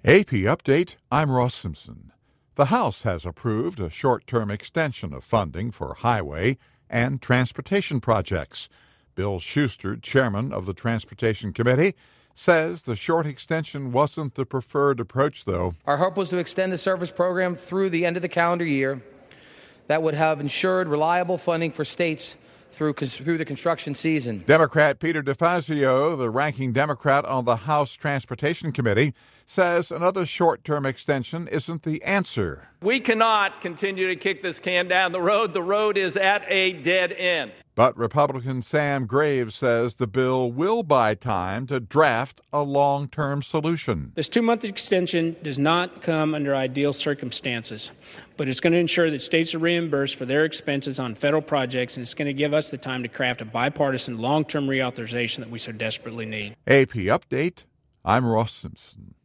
AP Update, I'm Ross Simpson. The House has approved a short-term extension of funding for highway and transportation projects. Bill Schuster, chairman of the Transportation Committee, says the short extension wasn't the preferred approach, though. Our hope was to extend the service program through the end of the calendar year. That would have ensured reliable funding for states through the construction season. Democrat Peter DeFazio, the ranking Democrat on the House Transportation Committee, says another short-term extension isn't the answer. We cannot continue to kick this can down the road. The road is at a dead end. But Republican Sam Graves says the bill will buy time to draft a long-term solution. This 2-month extension does not come under ideal circumstances, but it's going to ensure that states are reimbursed for their expenses on federal projects, and it's going to give us the time to craft a bipartisan long-term reauthorization that we so desperately need. AP Update, I'm Ross Simpson.